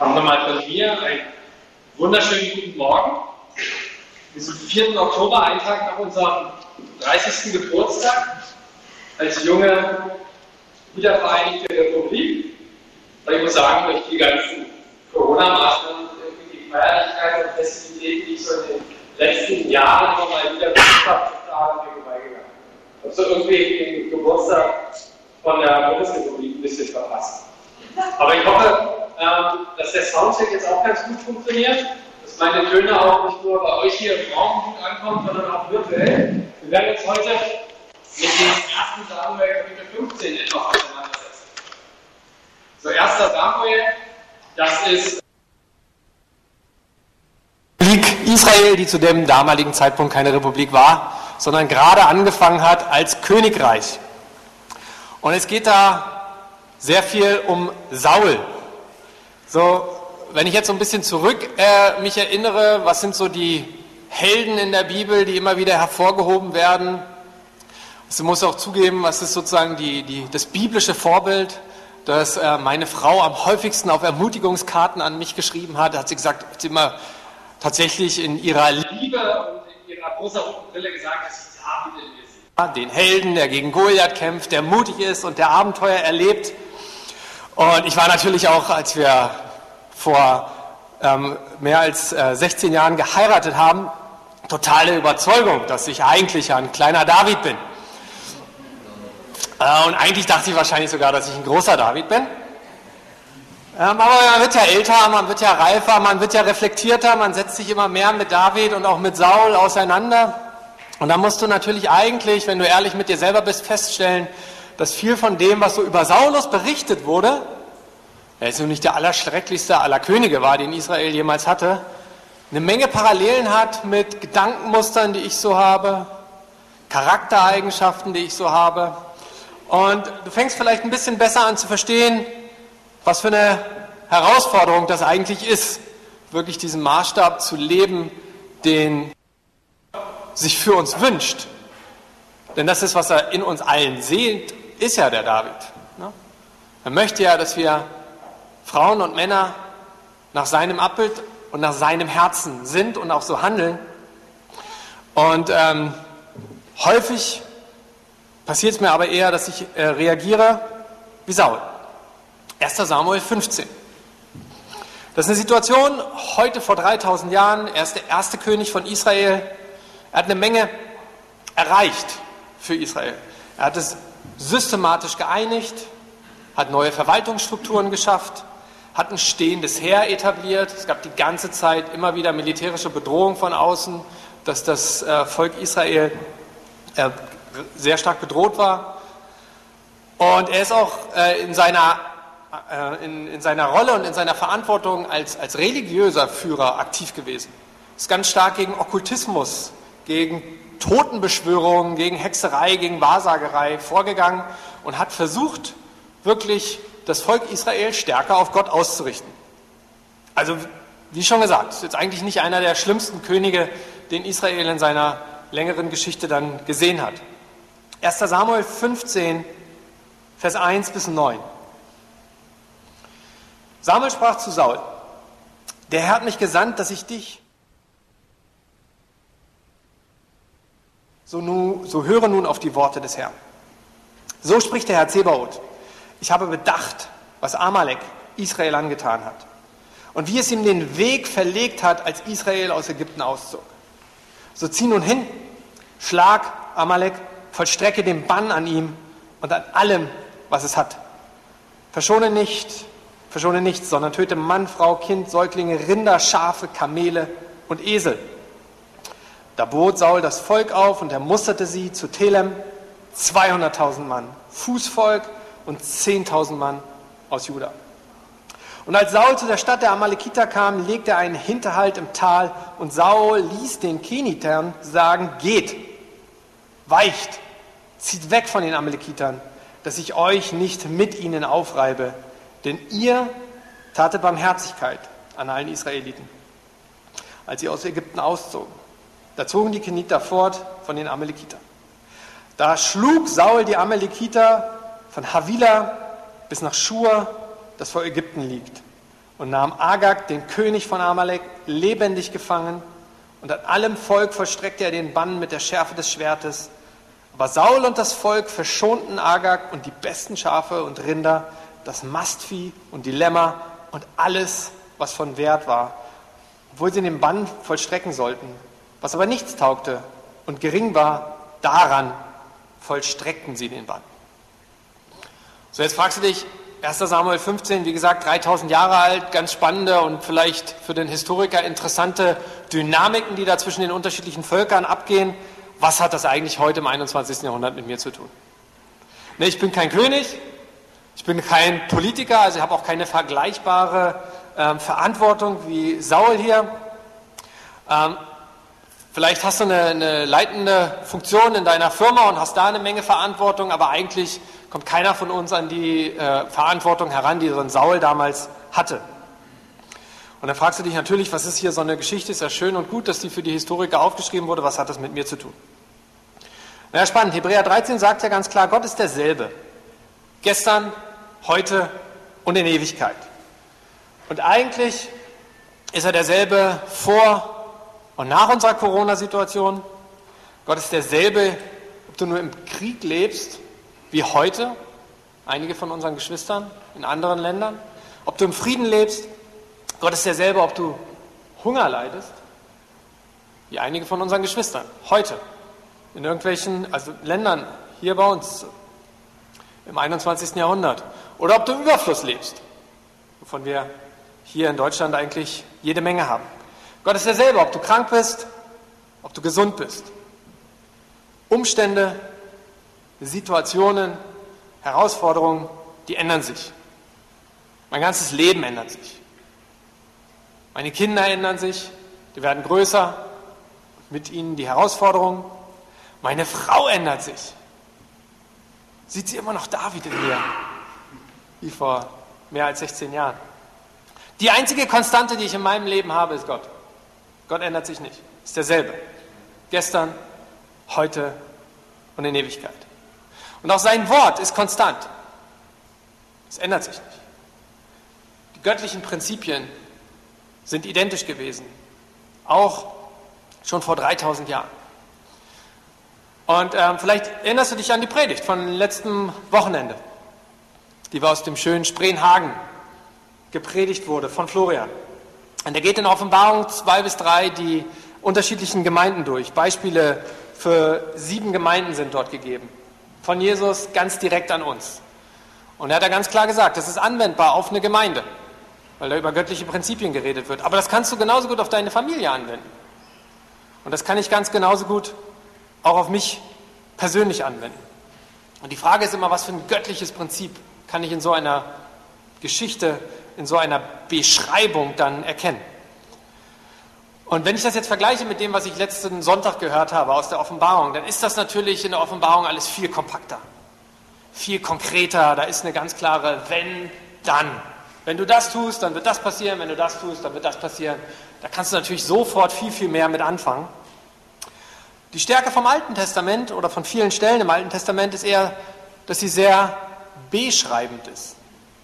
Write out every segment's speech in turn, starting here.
Auch nochmal von mir einen wunderschönen guten Morgen. Wir sind 4. Oktober, einen Tag nach unserem 30. Geburtstag als junge, wiedervereinigte Republik. Und ich muss sagen, durch die ganzen Corona-Maßnahmen, die Feierlichkeiten und Festivitäten, die ich so in den letzten Jahren immer mal wieder besucht habe, da sind wir vorbeigegangen. Ich habe so irgendwie den Geburtstag von der Bundesrepublik ein bisschen verpasst. Aber ich hoffe, dass der Soundcheck jetzt auch ganz gut funktioniert, dass meine Töne auch nicht nur bei euch hier im Raum gut ankommen, sondern auch virtuell. Wir werden uns heute mit dem 1. Samuel Kapitel 15 etwas auseinandersetzen. So, 1. Samuel, das ist Israel, die zu dem damaligen Zeitpunkt keine Republik war, sondern gerade angefangen hat als Königreich. Und es geht da sehr viel um Saul. So, wenn ich jetzt so ein bisschen zurück mich erinnere, was sind so die Helden in der Bibel, die immer wieder hervorgehoben werden? Also, ich muss auch zugeben, was ist sozusagen das biblische Vorbild, das meine Frau am häufigsten auf Ermutigungskarten an mich geschrieben hat. Da hat sie gesagt, hat sie immer tatsächlich in ihrer Liebe und in ihrer rosa-roten Brille gesagt, dass sie David in mir sehe. Den Helden, der gegen Goliath kämpft, der mutig ist und der Abenteuer erlebt. Und ich war natürlich auch, als wir vor mehr als 16 Jahren geheiratet haben, totale Überzeugung, dass ich eigentlich ein kleiner David bin. Und eigentlich dachte ich wahrscheinlich sogar, dass ich ein großer David bin. Aber man wird ja älter, man wird ja reifer, man wird ja reflektierter, man setzt sich immer mehr mit David und auch mit Saul auseinander. Und da musst du natürlich eigentlich, wenn du ehrlich mit dir selber bist, feststellen, dass viel von dem, was so über Saulus berichtet wurde, er ist nun nicht der allerschrecklichste aller Könige war, den Israel jemals hatte, eine Menge Parallelen hat mit Gedankenmustern, die ich so habe, Charaktereigenschaften, die ich so habe. Und du fängst vielleicht ein bisschen besser an zu verstehen, was für eine Herausforderung das eigentlich ist, wirklich diesen Maßstab zu leben, den sich für uns wünscht. Denn das ist, was er in uns allen sieht, ist ja der David. Er möchte ja, dass wir Frauen und Männer nach seinem Abbild und nach seinem Herzen sind und auch so handeln. Und häufig passiert es mir aber eher, dass ich reagiere wie Saul. 1. Samuel 15. Das ist eine Situation, heute vor 3000 Jahren, er ist der erste König von Israel. Er hat eine Menge erreicht für Israel. Er hat es systematisch geeinigt, hat neue Verwaltungsstrukturen geschafft, hat ein stehendes Heer etabliert. Es gab die ganze Zeit immer wieder militärische Bedrohung von außen, dass das Volk Israel sehr stark bedroht war. Und er ist auch in seiner Rolle und in seiner Verantwortung als religiöser Führer aktiv gewesen. Ist ganz stark gegen Okkultismus, gegen Totenbeschwörungen, gegen Hexerei, gegen Wahrsagerei vorgegangen und hat versucht, wirklich das Volk Israel stärker auf Gott auszurichten. Also, wie schon gesagt, ist jetzt eigentlich nicht einer der schlimmsten Könige, den Israel in seiner längeren Geschichte dann gesehen hat. 1. Samuel 15, Vers 1 bis 9. Samuel sprach zu Saul: Der Herr hat mich gesandt, dass ich dich, so höre nun auf die Worte des Herrn. So spricht der Herr Zebaoth: Ich habe bedacht, was Amalek Israel angetan hat und wie es ihm den Weg verlegt hat, als Israel aus Ägypten auszog. So zieh nun hin, schlag Amalek, vollstrecke den Bann an ihm und an allem, was es hat. Verschone nichts, sondern töte Mann, Frau, Kind, Säuglinge, Rinder, Schafe, Kamele und Esel. Da bot Saul das Volk auf und er musterte sie zu Telem, 200.000 Mann, Fußvolk und 10.000 Mann aus Juda. Und als Saul zu der Stadt der Amalekiter kam, legte er einen Hinterhalt im Tal und Saul ließ den Kenitern sagen: Geht, weicht, zieht weg von den Amalekitern, dass ich euch nicht mit ihnen aufreibe, denn ihr tatet Barmherzigkeit an allen Israeliten, als sie aus Ägypten auszogen. Da zogen die Keniter fort von den Amalekitern. Da schlug Saul die Amalekiter von Havila bis nach Schur, das vor Ägypten liegt. und nahm Agag, den König von Amalek, lebendig gefangen, und an allem Volk vollstreckte er den Bann mit der Schärfe des Schwertes. Aber Saul und das Volk verschonten Agag und die besten Schafe und Rinder, das Mastvieh und die Lämmer und alles, was von Wert war, obwohl sie den Bann vollstrecken sollten. Was aber nichts taugte und gering war, daran vollstreckten sie den Bann. So, jetzt fragst du dich, 1. Samuel 15, wie gesagt, 3000 Jahre alt, ganz spannende und vielleicht für den Historiker interessante Dynamiken, die da zwischen den unterschiedlichen Völkern abgehen. Was hat das eigentlich heute im 21. Jahrhundert mit mir zu tun? Ne, ich bin kein König, ich bin kein Politiker, also ich habe auch keine vergleichbare Verantwortung wie Saul hier. Vielleicht hast du eine leitende Funktion in deiner Firma und hast da eine Menge Verantwortung, aber eigentlich kommt keiner von uns an die Verantwortung heran, die so ein Saul damals hatte. Und dann fragst du dich natürlich, was ist hier so eine Geschichte? Ist ja schön und gut, dass die für die Historiker aufgeschrieben wurde. Was hat das mit mir zu tun? Na ja, spannend. Hebräer 13 sagt ja ganz klar, Gott ist derselbe. Gestern, heute und in Ewigkeit. Und eigentlich ist er derselbe vor und nach unserer Corona-Situation. Gott ist derselbe, ob du nur im Krieg lebst, wie heute, einige von unseren Geschwistern in anderen Ländern. Ob du im Frieden lebst, Gott ist derselbe, ob du Hunger leidest, wie einige von unseren Geschwistern, heute, in irgendwelchen Ländern, hier bei uns, im 21. Jahrhundert. Oder ob du im Überfluss lebst, wovon wir hier in Deutschland eigentlich jede Menge haben. Gott ist derselbe, ob du krank bist, ob du gesund bist. Umstände, Situationen, Herausforderungen, die ändern sich. Mein ganzes Leben ändert sich. Meine Kinder ändern sich, die werden größer, mit ihnen die Herausforderungen. Meine Frau ändert sich. Sieht sie immer noch David in mir, wie vor mehr als 16 Jahren. Die einzige Konstante, die ich in meinem Leben habe, ist Gott. Gott ändert sich nicht, ist derselbe. Gestern, heute und in Ewigkeit. Und auch sein Wort ist konstant. Es ändert sich nicht. Die göttlichen Prinzipien sind identisch gewesen, auch schon vor 3000 Jahren. Und vielleicht erinnerst du dich an die Predigt von letztem Wochenende, die wir aus dem schönen Spreenhagen gepredigt wurde von Florian. Und er geht in Offenbarung 2 bis 3 die unterschiedlichen Gemeinden durch. Beispiele für 7 Gemeinden sind dort gegeben. Von Jesus ganz direkt an uns. Und er hat da ganz klar gesagt, das ist anwendbar auf eine Gemeinde, weil da über göttliche Prinzipien geredet wird. Aber das kannst du genauso gut auf deine Familie anwenden. Und das kann ich ganz genauso gut auch auf mich persönlich anwenden. Und die Frage ist immer, was für ein göttliches Prinzip kann ich in so einer Geschichte, in so einer Beschreibung dann erkennen. Und wenn ich das jetzt vergleiche mit dem, was ich letzten Sonntag gehört habe aus der Offenbarung, dann ist das natürlich in der Offenbarung alles viel kompakter, viel konkreter. Da ist eine ganz klare Wenn, dann. Wenn du das tust, dann wird das passieren. Wenn du das tust, dann wird das passieren. Da kannst du natürlich sofort viel, viel mehr mit anfangen. Die Stärke vom Alten Testament oder von vielen Stellen im Alten Testament ist eher, dass sie sehr beschreibend ist.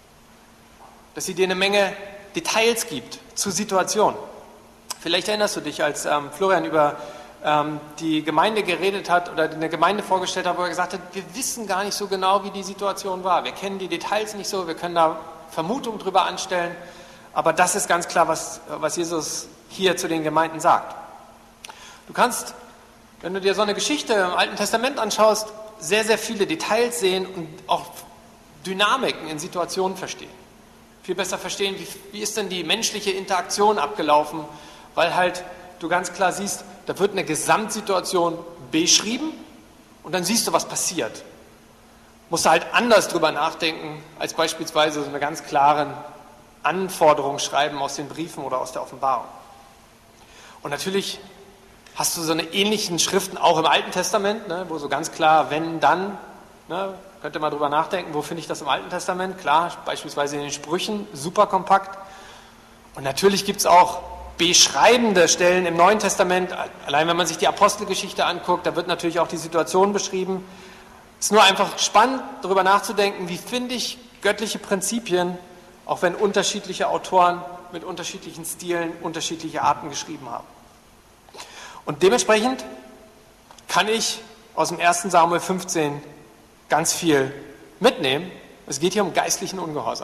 Dass sie dir eine Menge Details gibt zu Situationen. Vielleicht erinnerst du dich, als Florian über die Gemeinde geredet hat oder eine Gemeinde vorgestellt hat, wo er gesagt hat, wir wissen gar nicht so genau, wie die Situation war. Wir kennen die Details nicht so, wir können da Vermutungen drüber anstellen. Aber das ist ganz klar, was Jesus hier zu den Gemeinden sagt. Du kannst, wenn du dir so eine Geschichte im Alten Testament anschaust, sehr, sehr viele Details sehen und auch Dynamiken in Situationen verstehen. Viel besser verstehen, wie ist denn die menschliche Interaktion abgelaufen, weil halt du ganz klar siehst, da wird eine Gesamtsituation beschrieben und dann siehst du, was passiert. Musst du halt anders drüber nachdenken, als beispielsweise so eine ganz klaren Anforderungen schreiben aus den Briefen oder aus der Offenbarung. Und natürlich hast du so eine ähnlichen Schriften auch im Alten Testament, ne, wo so ganz klar, wenn, dann, ne, könnt ihr mal drüber nachdenken, wo finde ich das im Alten Testament? Klar, beispielsweise in den Sprüchen, super kompakt. Und natürlich gibt es auch beschreibende Stellen im Neuen Testament, allein wenn man sich die Apostelgeschichte anguckt, da wird natürlich auch die Situation beschrieben. Es ist nur einfach spannend, darüber nachzudenken, wie finde ich göttliche Prinzipien auch wenn unterschiedliche Autoren mit unterschiedlichen Stilen unterschiedliche Arten geschrieben haben. Und dementsprechend kann ich aus dem 1. Samuel 15 ganz viel mitnehmen. Es geht hier um geistlichen Ungehorsam.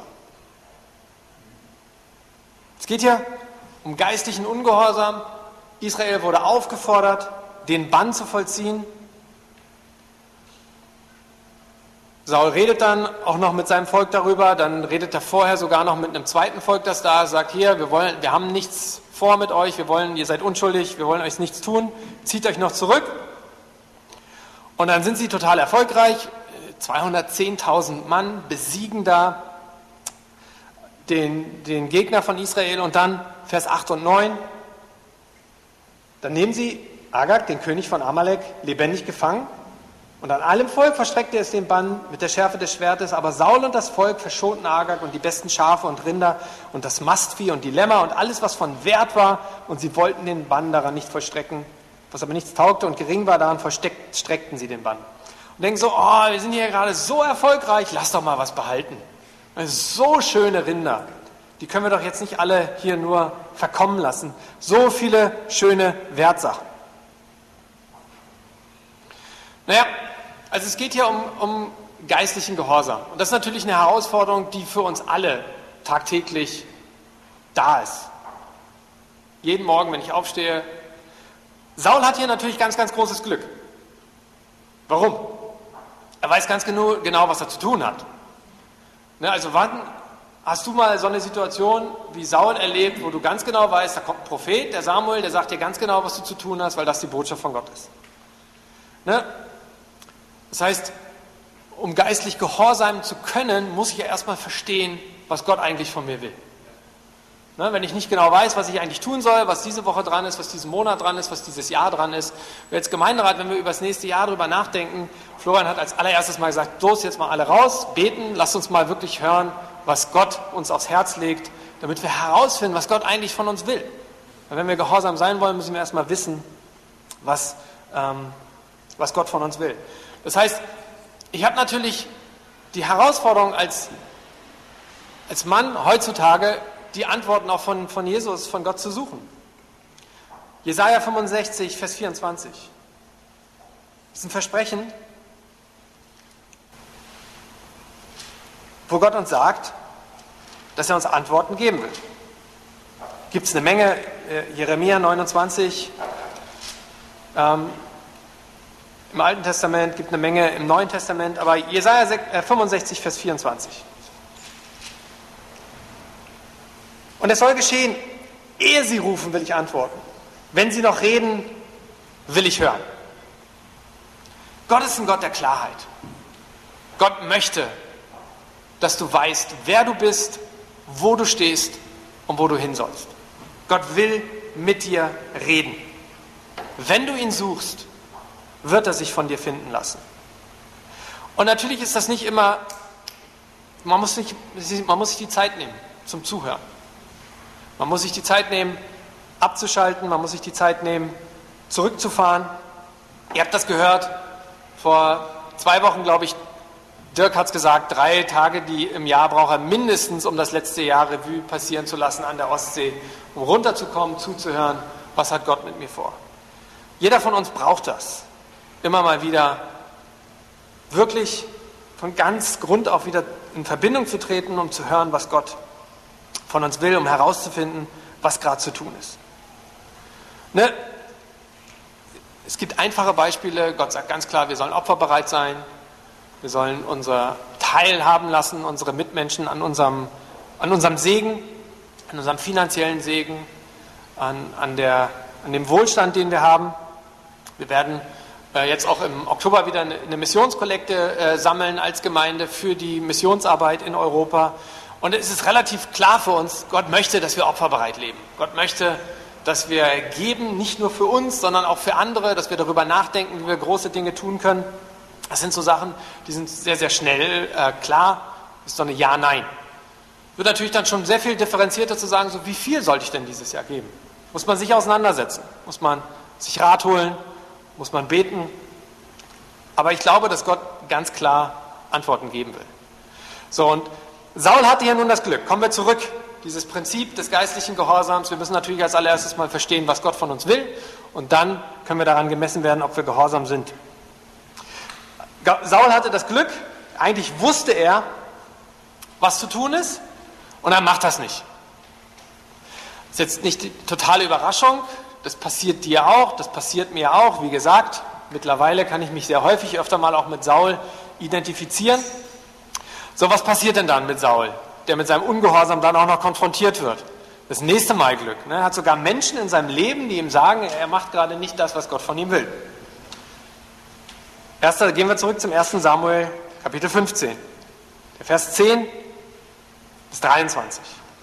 Es geht hier um geistlichen Ungehorsam. Israel wurde aufgefordert, den Bann zu vollziehen. Saul redet dann auch noch mit seinem Volk darüber, dann redet er vorher sogar noch mit einem zweiten Volk, das da ist, sagt, hier, wir haben nichts vor mit euch, ihr seid unschuldig, wir wollen euch nichts tun, zieht euch noch zurück. Und dann sind sie total erfolgreich, 210.000 Mann besiegen da den Gegner von Israel und dann Vers 8 und 9, dann nehmen sie Agag, den König von Amalek, lebendig gefangen. Und an allem Volk verstreckte es den Bann mit der Schärfe des Schwertes, aber Saul und das Volk verschonten Agag und die besten Schafe und Rinder und das Mastvieh und die Lämmer und alles, was von Wert war, und sie wollten den Bann daran nicht vollstrecken. Was aber nichts taugte und gering war, daran streckten sie den Bann. Und denken so, oh, wir sind hier gerade so erfolgreich, lass doch mal was behalten. So schöne Rinder, die können wir doch jetzt nicht alle hier nur verkommen lassen. So viele schöne Wertsachen. Naja, also es geht hier um geistlichen Gehorsam. Und das ist natürlich eine Herausforderung, die für uns alle tagtäglich da ist. Jeden Morgen, wenn ich aufstehe. Saul hat hier natürlich ganz, ganz großes Glück. Warum? Er weiß ganz genau, was er zu tun hat. Ne, also wann hast du mal so eine Situation wie Saul erlebt, wo du ganz genau weißt, da kommt ein Prophet, der Samuel, der sagt dir ganz genau, was du zu tun hast, weil das die Botschaft von Gott ist. Ne? Das heißt, um geistlich gehorsam zu können, muss ich ja erstmal verstehen, was Gott eigentlich von mir will. Ne, wenn ich nicht genau weiß, was ich eigentlich tun soll, was diese Woche dran ist, was diesen Monat dran ist, was dieses Jahr dran ist. Wir als Gemeinderat, wenn wir über das nächste Jahr drüber nachdenken, Florian hat als allererstes mal gesagt, los, jetzt mal alle raus, beten, lasst uns mal wirklich hören, was Gott uns aufs Herz legt, damit wir herausfinden, was Gott eigentlich von uns will. Weil wenn wir gehorsam sein wollen, müssen wir erstmal wissen, was Gott von uns will. Das heißt, ich habe natürlich die Herausforderung als Mann heutzutage, die Antworten auch von Jesus, von Gott zu suchen. Jesaja 65, Vers 24. Das ist ein Versprechen, wo Gott uns sagt, dass er uns Antworten geben will. Gibt es eine Menge, Jeremia 29, im Alten Testament, gibt eine Menge im Neuen Testament, aber Jesaja 65, Vers 24. Und es soll geschehen, ehe sie rufen, will ich antworten. Wenn sie noch reden, will ich hören. Gott ist ein Gott der Klarheit. Gott möchte, dass du weißt, wer du bist, wo du stehst und wo du hin sollst. Gott will mit dir reden. Wenn du ihn suchst, wird er sich von dir finden lassen. Und natürlich ist das nicht immer, man muss sich die Zeit nehmen zum Zuhören. Man muss sich die Zeit nehmen, abzuschalten, man muss sich die Zeit nehmen, zurückzufahren. Ihr habt das gehört, vor 2 Wochen, glaube ich, Dirk hat es gesagt, 3 Tage im Jahr braucht er mindestens, um das letzte Jahr Revue passieren zu lassen an der Ostsee, um runterzukommen, zuzuhören, was hat Gott mit mir vor. Jeder von uns braucht das. Immer mal wieder wirklich von ganz Grund auf wieder in Verbindung zu treten, um zu hören, was Gott von uns will, um herauszufinden, was gerade zu tun ist. Ne? Es gibt einfache Beispiele. Gott sagt ganz klar, wir sollen opferbereit sein. Wir sollen unser teilhaben lassen, unsere Mitmenschen an unserem Segen, an unserem finanziellen Segen, an dem Wohlstand, den wir haben. Wir werden jetzt auch im Oktober wieder eine Missionskollekte sammeln als Gemeinde für die Missionsarbeit in Europa. Und es ist relativ klar für uns, Gott möchte, dass wir opferbereit leben. Gott möchte, dass wir geben, nicht nur für uns, sondern auch für andere, dass wir darüber nachdenken, wie wir große Dinge tun können. Das sind so Sachen, die sind sehr, sehr schnell klar. Ist so eine Ja-Nein. Wird natürlich dann schon sehr viel differenzierter zu sagen, so wie viel sollte ich denn dieses Jahr geben? Muss man sich auseinandersetzen, muss man sich Rat holen, muss man beten. Aber ich glaube, dass Gott ganz klar Antworten geben will. So, und Saul hatte hier nun das Glück. Kommen wir zurück. Dieses Prinzip des geistlichen Gehorsams. Wir müssen natürlich als allererstes mal verstehen, was Gott von uns will. Und dann können wir daran gemessen werden, ob wir gehorsam sind. Saul hatte das Glück. Eigentlich wusste er, was zu tun ist. Und er macht das nicht. Das ist jetzt nicht die totale Überraschung. Das passiert dir auch. Das passiert mir auch. Wie gesagt, mittlerweile kann ich mich sehr häufig öfter mal auch mit Saul identifizieren. So, was passiert denn dann mit Saul, der mit seinem Ungehorsam dann auch noch konfrontiert wird? Das nächste Mal Glück. Er hat sogar Menschen in seinem Leben, die ihm sagen, er macht gerade nicht das, was Gott von ihm will. Gehen wir zurück zum 1. Samuel, Kapitel 15. Der Vers 10 bis 23.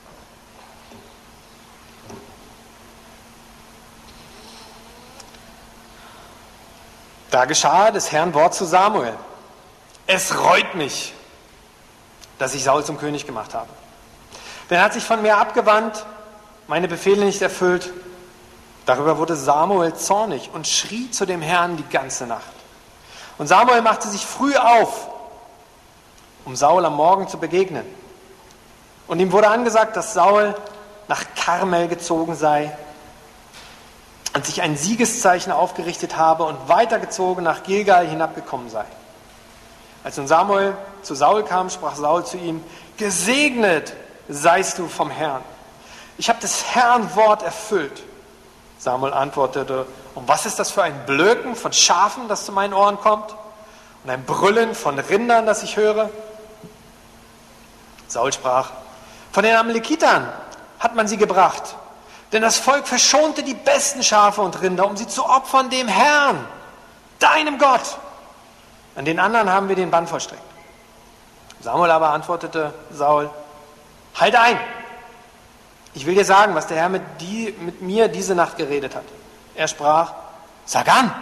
Da geschah des Herrn Wort zu Samuel. Es reut mich, dass ich Saul zum König gemacht habe. Denn er hat sich von mir abgewandt, meine Befehle nicht erfüllt. Darüber wurde Samuel zornig und schrie zu dem Herrn die ganze Nacht. Und Samuel machte sich früh auf, um Saul am Morgen zu begegnen. Und ihm wurde angesagt, dass Saul nach Karmel gezogen sei und sich ein Siegeszeichen aufgerichtet habe und weitergezogen nach Gilgal hinabgekommen sei. Als nun Samuel zu Saul kam, sprach Saul zu ihm, gesegnet seist du vom Herrn. Ich habe des Herrn Wort erfüllt. Samuel antwortete, und was ist das für ein Blöken von Schafen, das zu meinen Ohren kommt? Und ein Brüllen von Rindern, das ich höre? Saul sprach, von den Amalekitern hat man sie gebracht. Denn das Volk verschonte die besten Schafe und Rinder, um sie zu opfern dem Herrn, deinem Gott. An den anderen haben wir den Bann vollstreckt. Samuel aber antwortete Saul, halt ein. Ich will dir sagen, was der Herr mit mir diese Nacht geredet hat. Er sprach, sag an.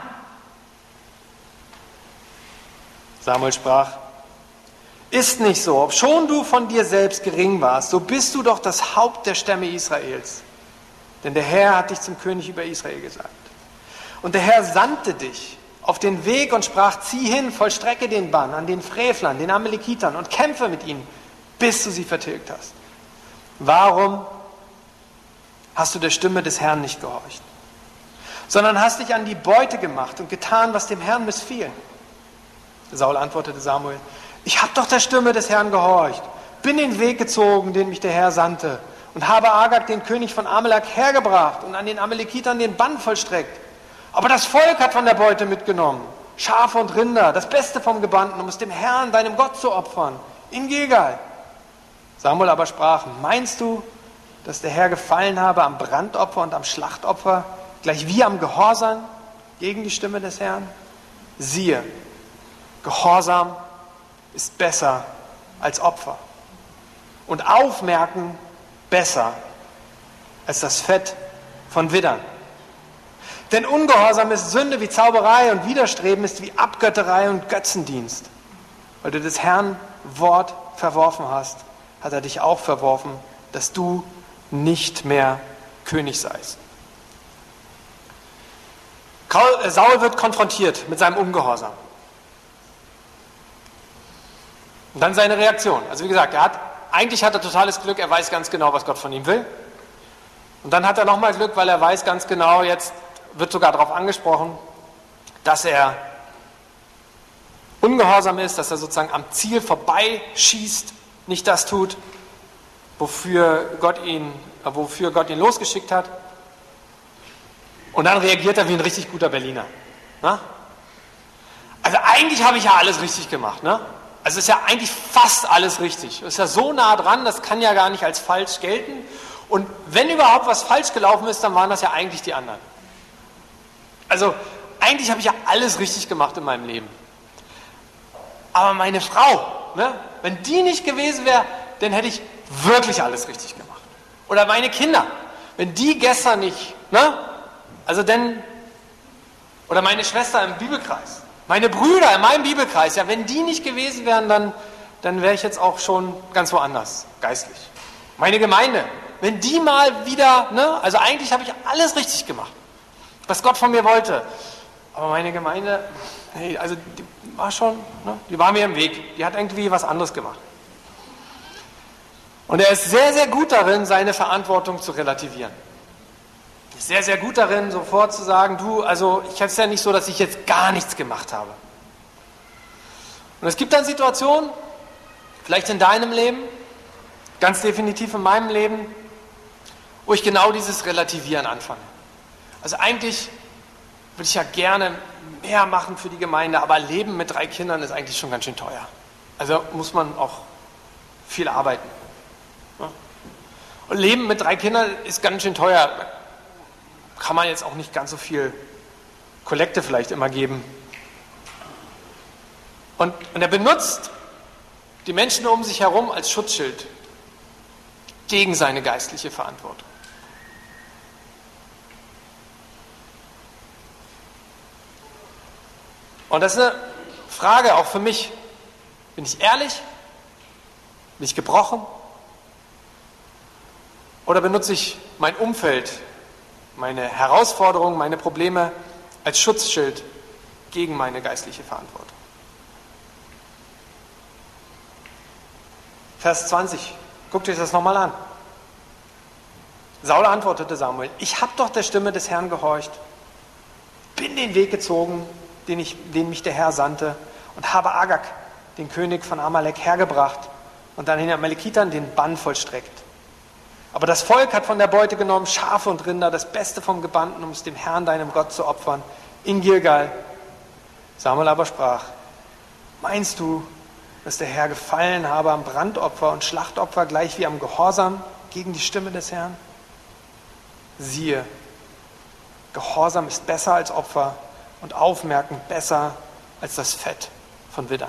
Samuel sprach, ist nicht so, obschon du von dir selbst gering warst, so bist du doch das Haupt der Stämme Israels. Denn der Herr hat dich zum König über Israel gesagt. Und der Herr sandte dich auf den Weg und sprach, zieh hin, vollstrecke den Bann an den Frevlern, den Amalekitern und kämpfe mit ihnen, bis du sie vertilgt hast. Warum hast du der Stimme des Herrn nicht gehorcht, sondern hast dich an die Beute gemacht und getan, was dem Herrn missfiel? Saul antwortete Samuel, ich habe doch der Stimme des Herrn gehorcht, bin den Weg gezogen, den mich der Herr sandte, und habe Agag, den König von Amalek, hergebracht und an den Amalekitern den Bann vollstreckt. Aber das Volk hat von der Beute mitgenommen, Schafe und Rinder, das Beste vom Gebannten, um es dem Herrn, deinem Gott, zu opfern, in Gilgal. Samuel aber sprach, meinst du, dass der Herr gefallen habe am Brandopfer und am Schlachtopfer, gleich wie am Gehorsam gegen die Stimme des Herrn? Siehe, Gehorsam ist besser als Opfer und Aufmerken besser als das Fett von Widdern. Denn Ungehorsam ist Sünde wie Zauberei und Widerstreben ist wie Abgötterei und Götzendienst. Weil du des Herrn Wort verworfen hast, hat er dich auch verworfen, dass du nicht mehr König seist. Saul wird konfrontiert mit seinem Ungehorsam. Und dann seine Reaktion. Also wie gesagt, eigentlich hat er totales Glück, er weiß ganz genau, was Gott von ihm will. Und dann hat er nochmal Glück, weil er weiß ganz genau, jetzt wird sogar darauf angesprochen, dass er ungehorsam ist, dass er sozusagen am Ziel vorbeischießt, nicht das tut, wofür Gott ihn losgeschickt hat. Und dann reagiert er wie ein richtig guter Berliner. Na? Also eigentlich habe ich ja alles richtig gemacht. Ne? Also ist ja eigentlich fast alles richtig. Ist ja so nah dran, das kann ja gar nicht als falsch gelten. Und wenn überhaupt was falsch gelaufen ist, dann waren das ja eigentlich die anderen. Also eigentlich habe ich ja alles richtig gemacht in meinem Leben. Aber meine Frau, ne, wenn die nicht gewesen wäre, dann hätte ich wirklich alles richtig gemacht. Oder meine Kinder, wenn die gestern nicht, ne, also dann, oder meine Schwester im Bibelkreis, meine Brüder in meinem Bibelkreis, ja, wenn die nicht gewesen wären, dann wäre ich jetzt auch schon ganz woanders, geistlich. Meine Gemeinde, wenn die mal wieder, ne, also eigentlich habe ich alles richtig gemacht, was Gott von mir wollte. Aber meine Gemeinde, hey, also die war schon, ne, die war mir im Weg, die hat irgendwie was anderes gemacht. Und er ist sehr, sehr gut darin, seine Verantwortung zu relativieren. Er ist sehr, sehr gut darin, sofort zu sagen, du, also ich habe es ja nicht so, dass ich jetzt gar nichts gemacht habe. Und es gibt dann Situationen, vielleicht in deinem Leben, ganz definitiv in meinem Leben, wo ich genau dieses Relativieren anfange. Also eigentlich würde ich ja gerne mehr machen für die Gemeinde, aber Leben mit 3 Kindern ist eigentlich schon ganz schön teuer. Also muss man auch viel arbeiten. Und Leben mit 3 Kindern ist ganz schön teuer. Kann man jetzt auch nicht ganz so viel Kollekte vielleicht immer geben. Und er benutzt die Menschen um sich herum als Schutzschild gegen seine geistliche Verantwortung. Und das ist eine Frage auch für mich. Bin ich ehrlich? Bin ich gebrochen? Oder benutze ich mein Umfeld, meine Herausforderungen, meine Probleme als Schutzschild gegen meine geistliche Verantwortung? Vers 20. Guckt euch das nochmal an. Saul antwortete Samuel: Ich habe doch der Stimme des Herrn gehorcht, bin den Weg gezogen, den mich der Herr sandte, und habe Agag, den König von Amalek, hergebracht und dann den Amalekitern den Bann vollstreckt. Aber das Volk hat von der Beute genommen Schafe und Rinder, das Beste vom Gebannten, um es dem Herrn, deinem Gott, zu opfern, in Gilgal. Samuel aber sprach: Meinst du, dass der Herr gefallen habe am Brandopfer und Schlachtopfer, gleich wie am Gehorsam gegen die Stimme des Herrn? Siehe, Gehorsam ist besser als Opfer und Aufmerken besser als das Fett von Widdern.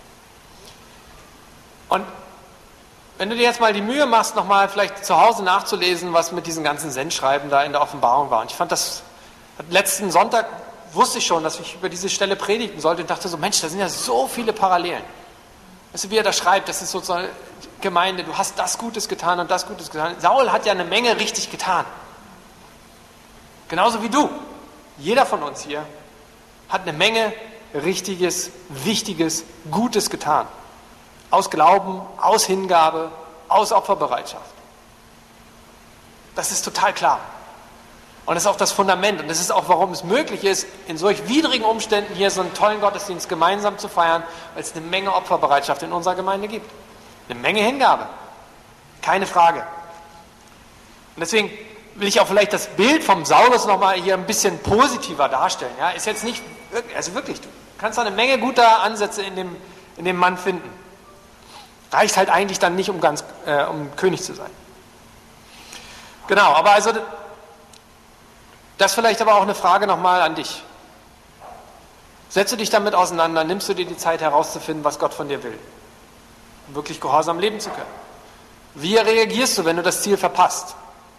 Und wenn du dir jetzt mal die Mühe machst, nochmal vielleicht zu Hause nachzulesen, was mit diesen ganzen Sendschreiben da in der Offenbarung war. Und ich fand das, letzten Sonntag wusste ich schon, dass ich über diese Stelle predigen sollte und dachte so, Mensch, da sind ja so viele Parallelen. Weißt du, wie er da schreibt, das ist sozusagen Gemeinde, du hast das Gutes getan und das Gutes getan. Saul hat ja eine Menge richtig getan. Genauso wie du. Jeder von uns hier hat eine Menge Richtiges, Wichtiges, Gutes getan. Aus Glauben, aus Hingabe, aus Opferbereitschaft. Das ist total klar. Und das ist auch das Fundament. Und das ist auch, warum es möglich ist, in solch widrigen Umständen hier so einen tollen Gottesdienst gemeinsam zu feiern, weil es eine Menge Opferbereitschaft in unserer Gemeinde gibt. Eine Menge Hingabe. Keine Frage. Und deswegen will ich auch vielleicht das Bild vom Saulus nochmal hier ein bisschen positiver darstellen. Ja, ist jetzt nicht, also wirklich, du kannst da eine Menge guter Ansätze in dem Mann finden. Reicht halt eigentlich dann nicht, um König zu sein. Genau, aber also, das vielleicht aber auch eine Frage nochmal an dich. Setzt du dich damit auseinander, nimmst du dir die Zeit herauszufinden, was Gott von dir will, um wirklich gehorsam leben zu können? Wie reagierst du, wenn du das Ziel verpasst?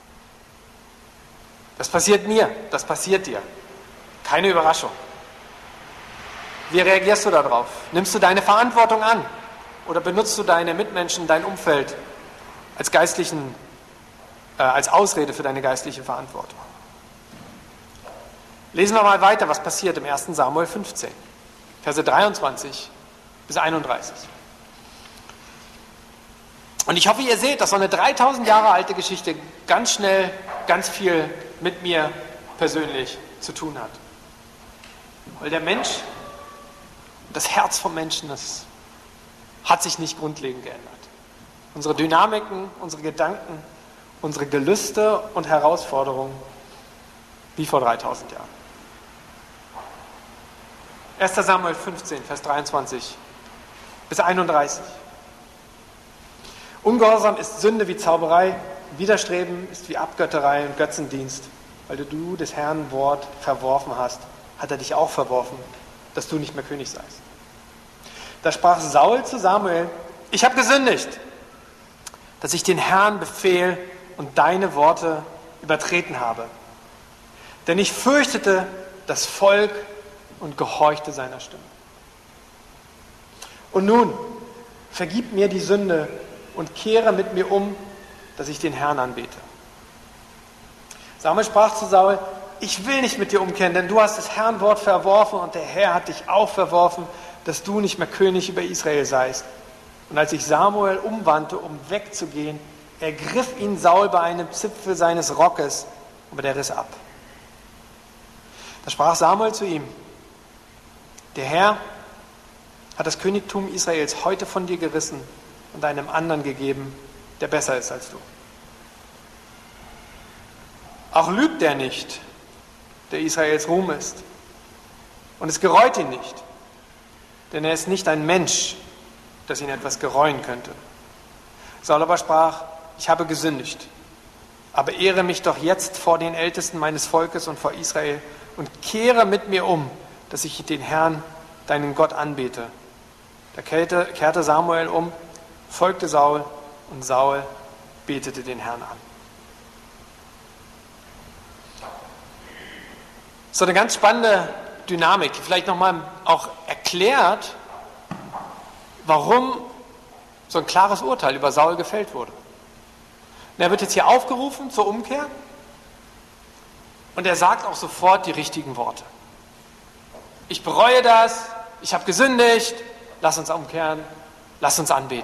Das passiert mir, das passiert dir. Keine Überraschung. Wie reagierst du darauf? Nimmst du deine Verantwortung an? Oder benutzt du deine Mitmenschen, dein Umfeld als Ausrede für deine geistliche Verantwortung? Lesen wir mal weiter, was passiert im 1. Samuel 15, Verse 23 bis 31. Und ich hoffe, ihr seht, dass so eine 3000 Jahre alte Geschichte ganz schnell ganz viel mit mir persönlich zu tun hat. Weil der Mensch, das Herz vom Menschen, das hat sich nicht grundlegend geändert. Unsere Dynamiken, unsere Gedanken, unsere Gelüste und Herausforderungen wie vor 3000 Jahren. 1. Samuel 15, Vers 23 bis 31. Ungehorsam ist Sünde wie Zauberei, Widerstreben ist wie Abgötterei und Götzendienst. Weil du des Herrn Wort verworfen hast, hat er dich auch verworfen, dass du nicht mehr König seist. Da sprach Saul zu Samuel: Ich habe gesündigt, dass ich den Herrn Befehl und deine Worte übertreten habe. Denn ich fürchtete das Volk und gehorchte seiner Stimme. Und nun, vergib mir die Sünde und kehre mit mir um, dass ich den Herrn anbete. Samuel sprach zu Saul: Ich will nicht mit dir umkehren, denn du hast das Herrn Wort verworfen und der Herr hat dich auch verworfen, dass du nicht mehr König über Israel seist. Und als sich Samuel umwandte, um wegzugehen, ergriff ihn Saul bei einem Zipfel seines Rockes, aber der riss ab. Da sprach Samuel zu ihm: Der Herr hat das Königtum Israels heute von dir gerissen und einem anderen gegeben, der besser ist als du. Auch lügt er nicht, der Israels Ruhm ist. Und es gereut ihn nicht, denn er ist nicht ein Mensch, dass ihn etwas gereuen könnte. Saul aber sprach: Ich habe gesündigt, aber ehre mich doch jetzt vor den Ältesten meines Volkes und vor Israel und kehre mit mir um, dass ich den Herrn, deinen Gott, anbete. Da kehrte Samuel um, folgte Saul, und Saul betete den Herrn an. So eine ganz spannende Dynamik, die vielleicht nochmal auch erklärt, warum so ein klares Urteil über Saul gefällt wurde. Und er wird jetzt hier aufgerufen zur Umkehr und er sagt auch sofort die richtigen Worte. Ich bereue das, ich habe gesündigt, lass uns umkehren, lass uns anbeten.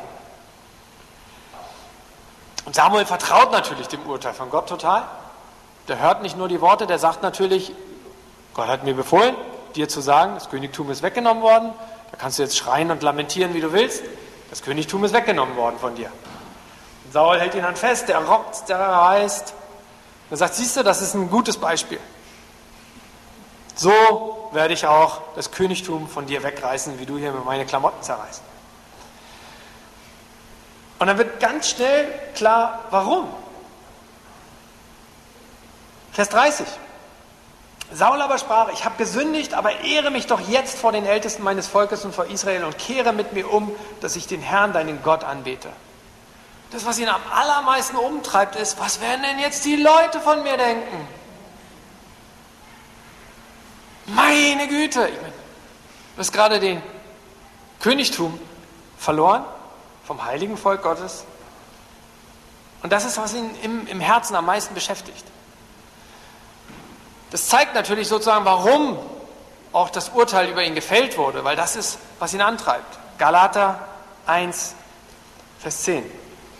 Und Samuel vertraut natürlich dem Urteil von Gott total. Der hört nicht nur die Worte, der sagt natürlich: Gott hat mir befohlen, dir zu sagen, das Königtum ist weggenommen worden. Da kannst du jetzt schreien und lamentieren, wie du willst. Das Königtum ist weggenommen worden von dir. Und Saul hält ihn dann fest, der rockt, der reißt. Er sagt: Siehst du, das ist ein gutes Beispiel. So werde ich auch das Königtum von dir wegreißen, wie du hier mit meine Klamotten zerreißt. Und dann wird ganz schnell klar, warum. Vers 30. Saul aber sprach: Ich habe gesündigt, aber ehre mich doch jetzt vor den Ältesten meines Volkes und vor Israel und kehre mit mir um, dass ich den Herrn, deinen Gott, anbete. Das, was ihn am allermeisten umtreibt, ist: Was werden denn jetzt die Leute von mir denken? Meine Güte! Ich meine, du hast gerade den Königtum verloren vom heiligen Volk Gottes. Und das ist, was ihn im Herzen am meisten beschäftigt. Das zeigt natürlich sozusagen, warum auch das Urteil über ihn gefällt wurde, weil das ist, was ihn antreibt. Galater 1, Vers 10.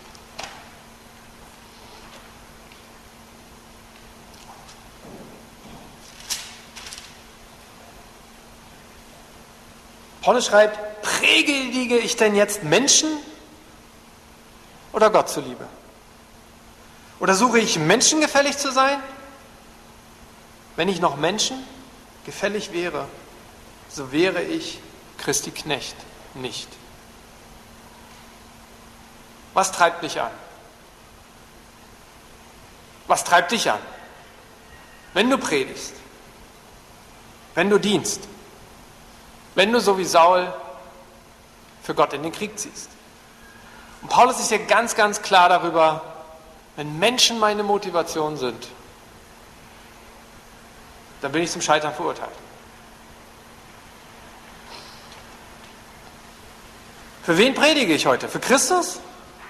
Paulus schreibt: Predige ich denn jetzt Menschen oder Gott zuliebe? Oder suche ich Menschen gefällig zu sein? Wenn ich noch Menschen gefällig wäre, so wäre ich Christi Knecht nicht. Was treibt mich an? Was treibt dich an? Wenn du predigst, wenn du dienst, wenn du so wie Saul für Gott in den Krieg ziehst. Und Paulus ist hier ganz, ganz klar darüber: Wenn Menschen meine Motivation sind, dann bin ich zum Scheitern verurteilt. Für wen predige ich heute? Für Christus?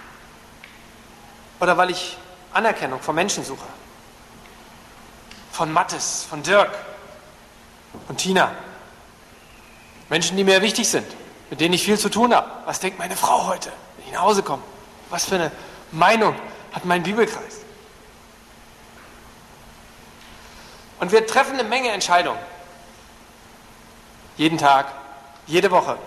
Oder weil ich Anerkennung von Menschen suche? Von Mathis, von Dirk, von Tina. Menschen, die mir wichtig sind, mit denen ich viel zu tun habe. Was denkt meine Frau heute, wenn ich nach Hause komme? Was für eine Meinung hat mein Bibelkreis? Und wir treffen eine Menge Entscheidungen. Jeden Tag, jede Woche.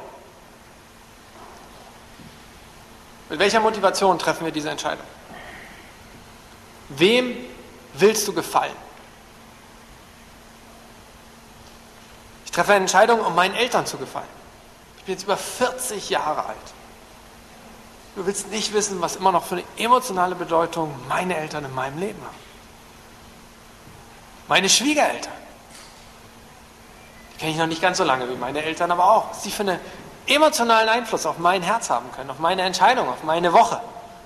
Mit welcher Motivation treffen wir diese Entscheidung? Wem willst du gefallen? Ich treffe eine Entscheidung, um meinen Eltern zu gefallen. Ich bin jetzt über 40 Jahre alt. Du willst nicht wissen, was immer noch für eine emotionale Bedeutung meine Eltern in meinem Leben haben. Meine Schwiegereltern. Die kenne ich noch nicht ganz so lange wie meine Eltern, aber auch, was sie für einen emotionalen Einfluss auf mein Herz haben können, auf meine Entscheidung, auf meine Woche.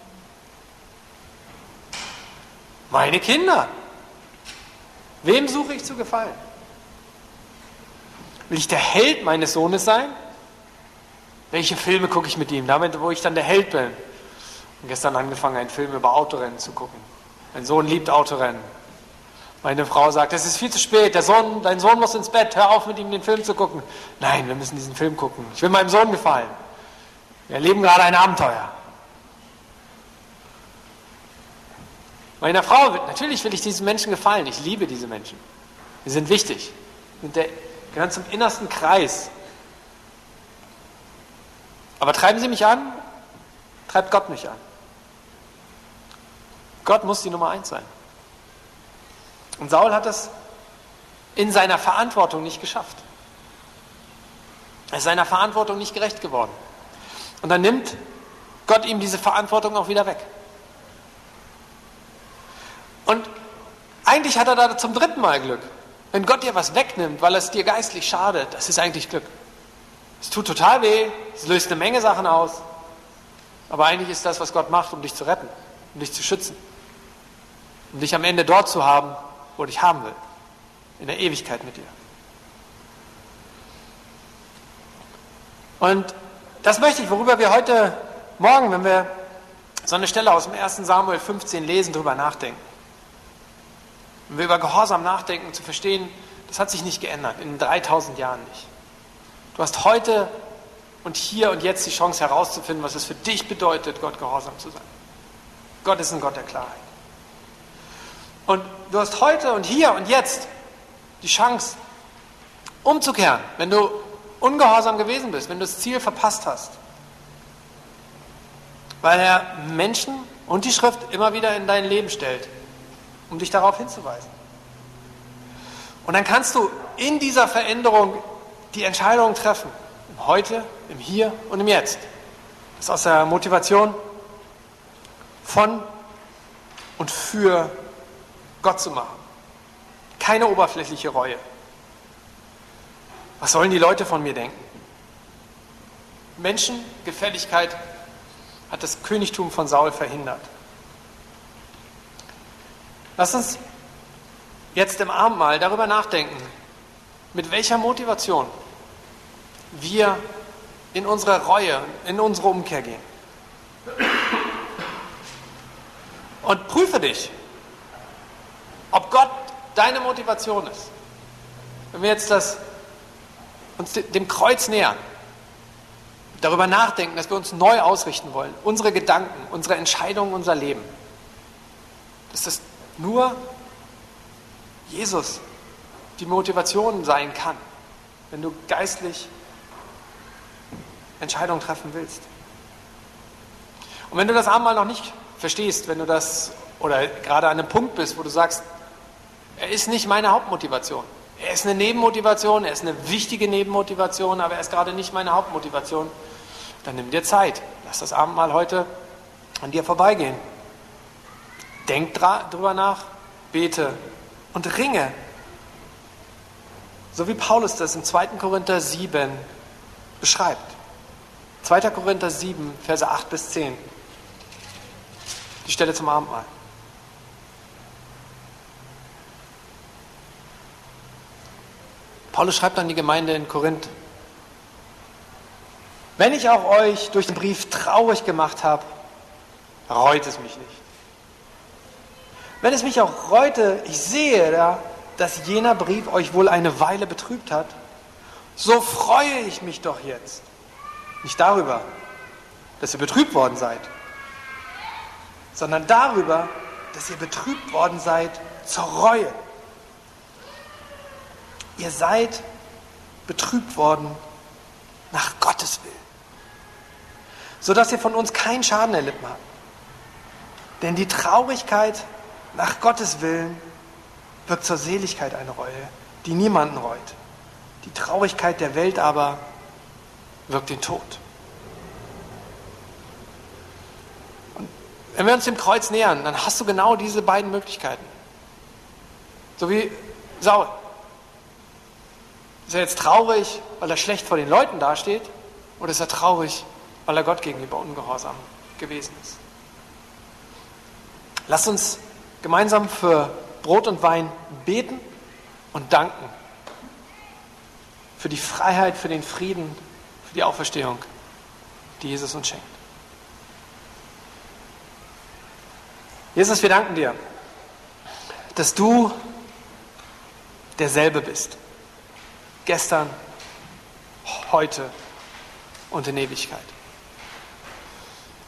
Meine Kinder. Wem suche ich zu gefallen? Will ich der Held meines Sohnes sein? Welche Filme gucke ich mit ihm? Damit, wo ich dann der Held bin. Und gestern angefangen, einen Film über Autorennen zu gucken. Mein Sohn liebt Autorennen. Meine Frau sagt, es ist viel zu spät, dein Sohn muss ins Bett, hör auf mit ihm den Film zu gucken. Nein, wir müssen diesen Film gucken. Ich will meinem Sohn gefallen. Wir erleben gerade ein Abenteuer. Meiner Frau, natürlich will ich diesen Menschen gefallen. Ich liebe diese Menschen. Sie sind wichtig. Gehören zum innersten Kreis. Aber treiben sie mich an? Treibt Gott mich an. Gott muss die Nummer 1 sein. Und Saul hat es in seiner Verantwortung nicht geschafft. Er ist seiner Verantwortung nicht gerecht geworden. Und dann nimmt Gott ihm diese Verantwortung auch wieder weg. Und eigentlich hat er da zum 3. Mal Glück. Wenn Gott dir was wegnimmt, weil es dir geistlich schadet, das ist eigentlich Glück. Es tut total weh, es löst eine Menge Sachen aus. Aber eigentlich ist das, was Gott macht, um dich zu retten, um dich zu schützen. Um dich am Ende dort zu haben, wo er dich haben will. In der Ewigkeit mit dir. Und das möchte ich, worüber wir heute Morgen, wenn wir so eine Stelle aus dem 1. Samuel 15 lesen, darüber nachdenken. Wenn wir über Gehorsam nachdenken, zu verstehen, das hat sich nicht geändert, in 3000 Jahren nicht. Du hast heute und hier und jetzt die Chance herauszufinden, was es für dich bedeutet, Gott gehorsam zu sein. Gott ist ein Gott der Klarheit. Und du hast heute und hier und jetzt die Chance, umzukehren, wenn du ungehorsam gewesen bist, wenn du das Ziel verpasst hast. Weil er Menschen und die Schrift immer wieder in dein Leben stellt, um dich darauf hinzuweisen. Und dann kannst du in dieser Veränderung die Entscheidung treffen, im Heute, im Hier und im Jetzt. Das ist aus der Motivation von und für Gott zu machen. Keine oberflächliche Reue. Was sollen die Leute von mir denken? Menschengefälligkeit hat das Königtum von Saul verhindert. Lass uns jetzt im Abendmahl darüber nachdenken, mit welcher Motivation wir in unsere Reue, in unsere Umkehr gehen. Und prüfe dich, ob Gott deine Motivation ist. Wenn wir jetzt uns dem Kreuz nähern, darüber nachdenken, dass wir uns neu ausrichten wollen, unsere Gedanken, unsere Entscheidungen, unser Leben, dass das nur Jesus die Motivation sein kann, wenn du geistlich Entscheidungen treffen willst. Und wenn du das Abendmahl noch nicht verstehst, wenn du das oder gerade an einem Punkt bist, wo du sagst, er ist nicht meine Hauptmotivation. Er ist eine Nebenmotivation, er ist eine wichtige Nebenmotivation, aber er ist gerade nicht meine Hauptmotivation. Dann nimm dir Zeit. Lass das Abendmahl heute an dir vorbeigehen. Denk drüber nach, bete und ringe. So wie Paulus das in 2. Korinther 7 beschreibt. 2. Korinther 7, Verse 8 bis 10. Die Stelle zum Abendmahl. Paulus schreibt an die Gemeinde in Korinth: Wenn ich auch euch durch den Brief traurig gemacht habe, reut es mich nicht. Wenn es mich auch reute, ich sehe da, dass jener Brief euch wohl eine Weile betrübt hat, so freue ich mich doch jetzt. Nicht darüber, dass ihr betrübt worden seid, sondern darüber, dass ihr betrübt worden seid zur Reue. Ihr seid betrübt worden nach Gottes Willen, sodass ihr von uns keinen Schaden erlitten habt. Denn die Traurigkeit nach Gottes Willen wirkt zur Seligkeit eine Reue, die niemanden reut. Die Traurigkeit der Welt aber wirkt den Tod. Und wenn wir uns dem Kreuz nähern, dann hast du genau diese beiden Möglichkeiten. So wie Saul. Ist er jetzt traurig, weil er schlecht vor den Leuten dasteht? Oder ist er traurig, weil er Gott gegenüber ungehorsam gewesen ist? Lasst uns gemeinsam für Brot und Wein beten und danken. Für die Freiheit, für den Frieden, für die Auferstehung, die Jesus uns schenkt. Jesus, wir danken dir, dass du derselbe bist. Gestern, heute und in Ewigkeit.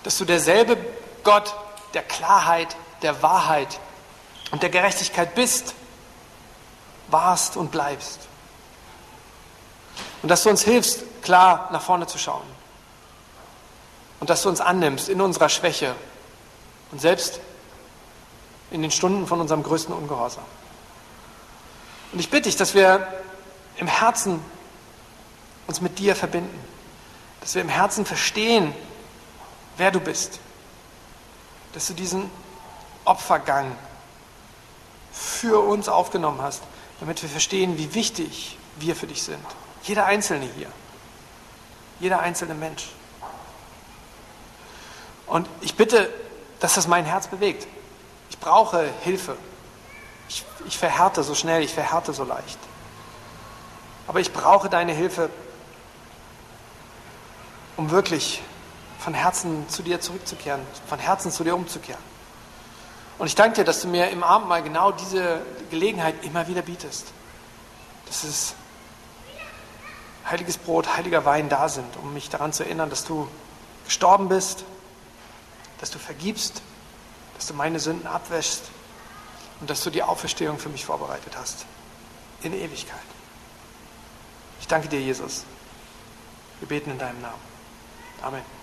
dass du derselbe Gott der Klarheit, der Wahrheit und der Gerechtigkeit bist, warst und bleibst. Und dass du uns hilfst, klar nach vorne zu schauen. Und dass du uns annimmst in unserer Schwäche und selbst in den Stunden von unserem größten Ungehorsam. Und ich bitte dich, dass wir im Herzen uns mit dir verbinden. Dass wir im Herzen verstehen, wer du bist. Dass du diesen Opfergang für uns aufgenommen hast, damit wir verstehen, wie wichtig wir für dich sind. Jeder Einzelne hier. Jeder einzelne Mensch. Und ich bitte, dass das mein Herz bewegt. Ich brauche Hilfe. Ich verhärte so schnell, ich verhärte so leicht. Aber ich brauche deine Hilfe, um wirklich von Herzen zu dir zurückzukehren, von Herzen zu dir umzukehren. Und ich danke dir, dass du mir im Abendmahl genau diese Gelegenheit immer wieder bietest. Dass es heiliges Brot, heiliger Wein da sind, um mich daran zu erinnern, dass du gestorben bist, dass du vergibst, dass du meine Sünden abwäschst und dass du die Auferstehung für mich vorbereitet hast. In Ewigkeit. Ich danke dir, Jesus. Wir beten in deinem Namen. Amen.